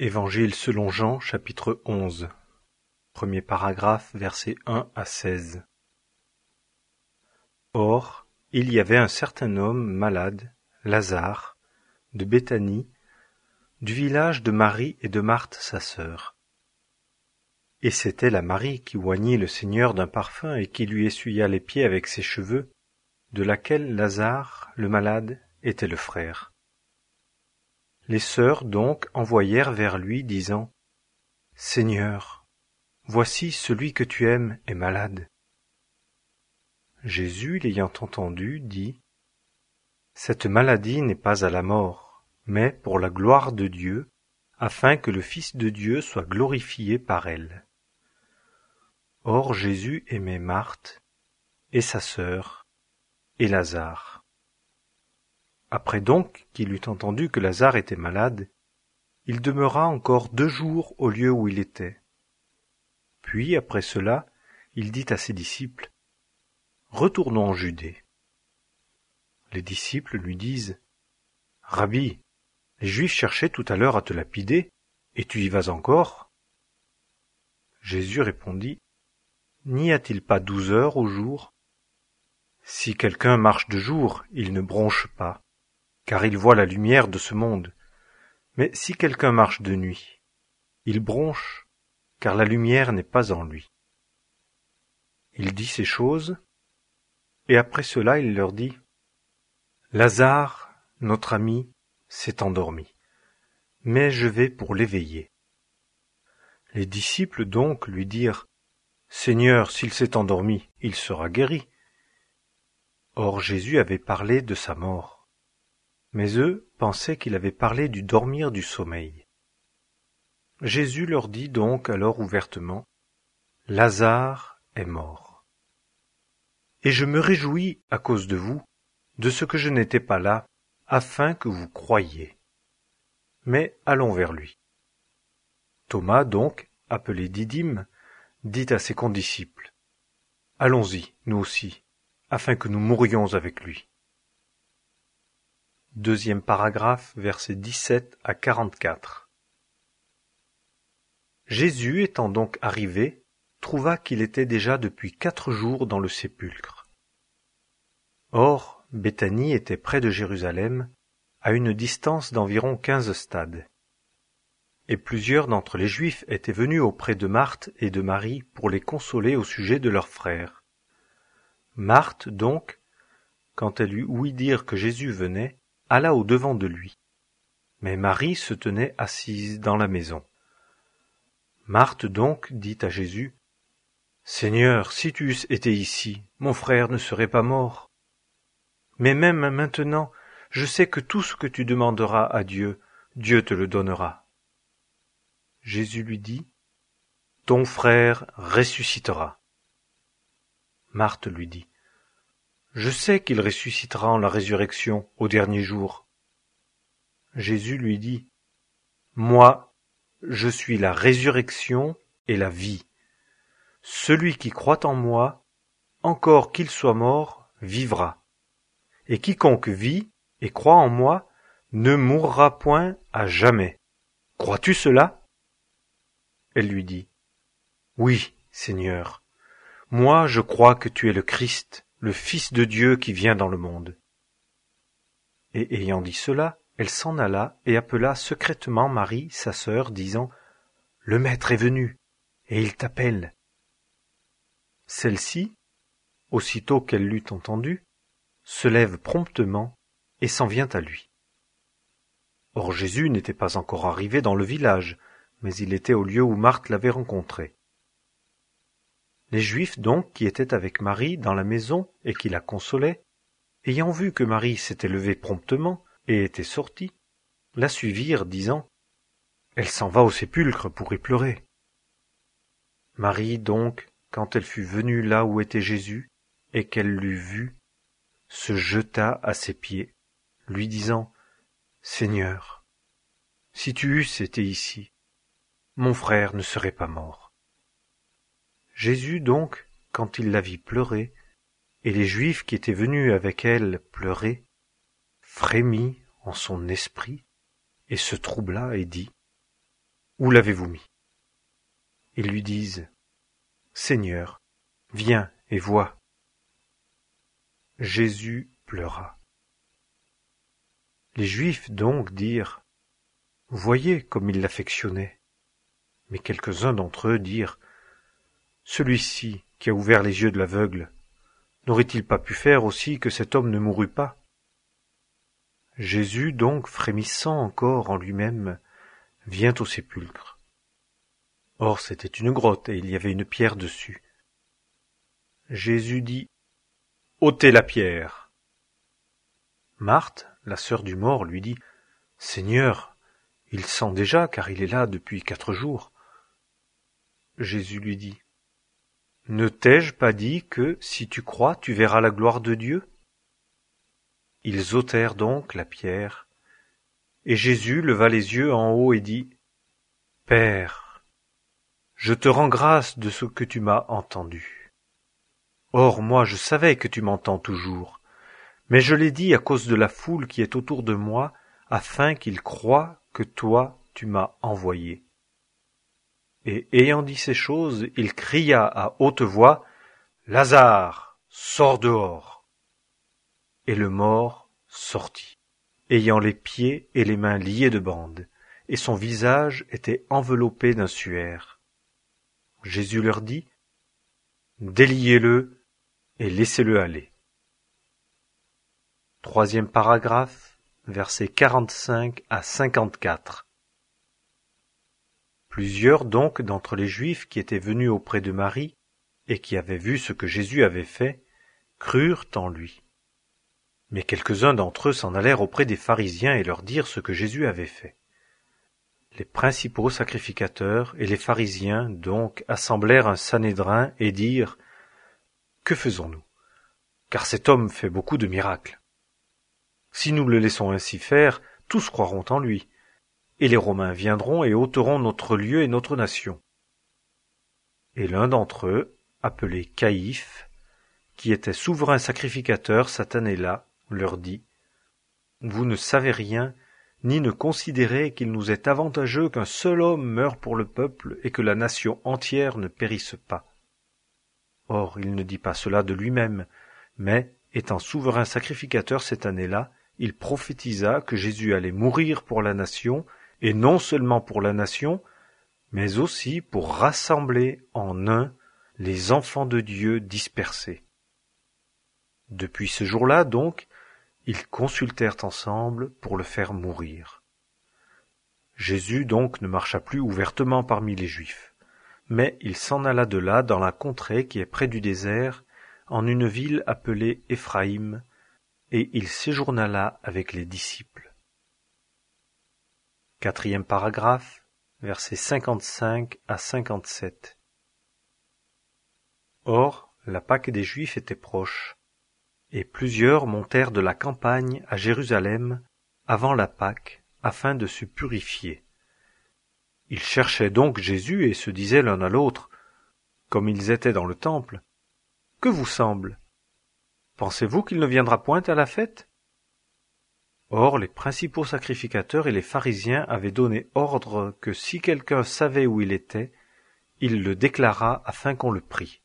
Évangile selon Jean, chapitre 11. Premier paragraphe, versets 1 à 16. Or, il y avait un certain homme malade, Lazare, de Béthanie, du village de Marie et de Marthe sa sœur. Et c'était la Marie qui oignit le Seigneur d'un parfum et qui lui essuya les pieds avec ses cheveux, de laquelle Lazare, le malade, était le frère. Les sœurs donc envoyèrent vers lui, disant : « Seigneur, voici celui que tu aimes est malade. » Jésus, l'ayant entendu, dit : « Cette maladie n'est pas à la mort, mais pour la gloire de Dieu, afin que le Fils de Dieu soit glorifié par elle. » Or Jésus aimait Marthe, et sa sœur, et Lazare. Après donc qu'il eut entendu que Lazare était malade, il demeura encore 2 jours au lieu où il était. Puis, après cela, il dit à ses disciples : « Retournons en Judée. » Les disciples lui disent : « Rabbi, les Juifs cherchaient tout à l'heure à te lapider, et tu y vas encore ?» Jésus répondit : « N'y a-t-il pas 12 heures au jour ? Si quelqu'un marche de jour, il ne bronche pas, car il voit la lumière de ce monde. Mais si quelqu'un marche de nuit, il bronche, car la lumière n'est pas en lui. » Il dit ces choses, et après cela il leur dit : « Lazare, notre ami, s'est endormi, mais je vais pour l'éveiller. » Les disciples donc lui dirent : « Seigneur, s'il s'est endormi, il sera guéri. » Or Jésus avait parlé de sa mort. Mais eux pensaient qu'il avait parlé du dormir du sommeil. Jésus leur dit donc alors ouvertement : « Lazare est mort. Et je me réjouis à cause de vous, de ce que je n'étais pas là, afin que vous croyiez. Mais allons vers lui. » Thomas donc, appelé Didyme, dit à ses condisciples : « Allons-y, nous aussi, afin que nous mourions avec lui. » Deuxième paragraphe, versets 17 à 44. Jésus, étant donc arrivé, trouva qu'il était déjà depuis 4 jours dans le sépulcre. Or, Béthanie était près de Jérusalem, à une distance d'environ 15 stades. Et plusieurs d'entre les Juifs étaient venus auprès de Marthe et de Marie pour les consoler au sujet de leur frère. Marthe donc, quand elle eut ouï dire que Jésus venait, alla au-devant de lui. Mais Marie se tenait assise dans la maison. Marthe donc dit à Jésus : « Seigneur, si tu eusses été ici, mon frère ne serait pas mort. Mais même maintenant, je sais que tout ce que tu demanderas à Dieu, Dieu te le donnera. » Jésus lui dit : « Ton frère ressuscitera. » Marthe lui dit : « Je sais qu'il ressuscitera en la résurrection au dernier jour. » Jésus lui dit : « Moi, je suis la résurrection et la vie. Celui qui croit en moi, encore qu'il soit mort, vivra. Et quiconque vit et croit en moi ne mourra point à jamais. Crois-tu cela ? » Elle lui dit : « Oui, Seigneur, moi je crois que tu es le Christ, le Fils de Dieu qui vient dans le monde. » Et ayant dit cela, elle s'en alla et appela secrètement Marie, sa sœur, disant : « Le Maître est venu, et il t'appelle. » Celle-ci, aussitôt qu'elle l'eut entendu, se lève promptement et s'en vient à lui. Or Jésus n'était pas encore arrivé dans le village, mais il était au lieu où Marthe l'avait rencontré. Les Juifs donc, qui étaient avec Marie dans la maison et qui la consolaient, ayant vu que Marie s'était levée promptement et était sortie, la suivirent, disant : « Elle s'en va au sépulcre pour y pleurer. » Marie donc, quand elle fut venue là où était Jésus, et qu'elle l'eut vu, se jeta à ses pieds, lui disant : « Seigneur, si tu eusses été ici, mon frère ne serait pas mort. » Jésus donc, quand il la vit pleurer, et les Juifs qui étaient venus avec elle pleurer, frémit en son esprit, et se troubla et dit : Où l'avez-vous mis ? Ils lui disent, Seigneur, viens et vois. Jésus pleura. Les Juifs donc dirent, Voyez comme il l'affectionnait. Mais quelques-uns d'entre eux dirent, Celui-ci qui a ouvert les yeux de l'aveugle, n'aurait-il pas pu faire aussi que cet homme ne mourût pas ? Jésus donc, frémissant encore en lui-même, vient au sépulcre. Or c'était une grotte et il y avait une pierre dessus. Jésus dit, ôtez la pierre. Marthe, la sœur du mort, lui dit, Seigneur, il sent déjà car il est là depuis 4 jours. Jésus lui dit, ne t'ai-je pas dit que, si tu crois, tu verras la gloire de Dieu ? Ils ôtèrent donc la pierre, et Jésus leva les yeux en haut et dit, Père, je te rends grâce de ce que tu m'as entendu. Or moi je savais que tu m'entends toujours, mais je l'ai dit à cause de la foule qui est autour de moi, afin qu'ils croient que toi tu m'as envoyé. Et ayant dit ces choses, il cria à haute voix, Lazare, sors dehors. Et le mort sortit, ayant les pieds et les mains liés de bandes, et son visage était enveloppé d'un suaire. Jésus leur dit, déliez-le et laissez-le aller. 3e paragraphe, versets 45 à 54. Plusieurs donc d'entre les Juifs qui étaient venus auprès de Marie, et qui avaient vu ce que Jésus avait fait, crurent en lui. Mais quelques-uns d'entre eux s'en allèrent auprès des pharisiens et leur dirent ce que Jésus avait fait. Les principaux sacrificateurs et les pharisiens donc assemblèrent un sanhédrin et dirent, que faisons-nous ? Car cet homme fait beaucoup de miracles. Si nous le laissons ainsi faire, tous croiront en lui, et les Romains viendront et ôteront notre lieu et notre nation. Et l'un d'entre eux, appelé Caïphe, qui était souverain sacrificateur cette année-là, leur dit, vous ne savez rien, ni ne considérez qu'il nous est avantageux qu'un seul homme meure pour le peuple et que la nation entière ne périsse pas. Or, il ne dit pas cela de lui-même, mais, étant souverain sacrificateur cette année-là, il prophétisa que Jésus allait mourir pour la nation, et non seulement pour la nation, mais aussi pour rassembler en un les enfants de Dieu dispersés. Depuis ce jour-là, donc, ils consultèrent ensemble pour le faire mourir. Jésus donc ne marcha plus ouvertement parmi les Juifs, mais il s'en alla de là dans la contrée qui est près du désert, en une ville appelée Éphraïm, et il séjourna là avec les disciples. 4e paragraphe, versets 55 à 57. Or, la Pâque des Juifs était proche, et plusieurs montèrent de la campagne à Jérusalem avant la Pâque, afin de se purifier. Ils cherchaient donc Jésus et se disaient l'un à l'autre, comme ils étaient dans le temple, « Que vous semble ? Pensez-vous qu'il ne viendra point à la fête ?» Or les principaux sacrificateurs et les pharisiens avaient donné ordre que si quelqu'un savait où il était, il le déclarât afin qu'on le prît.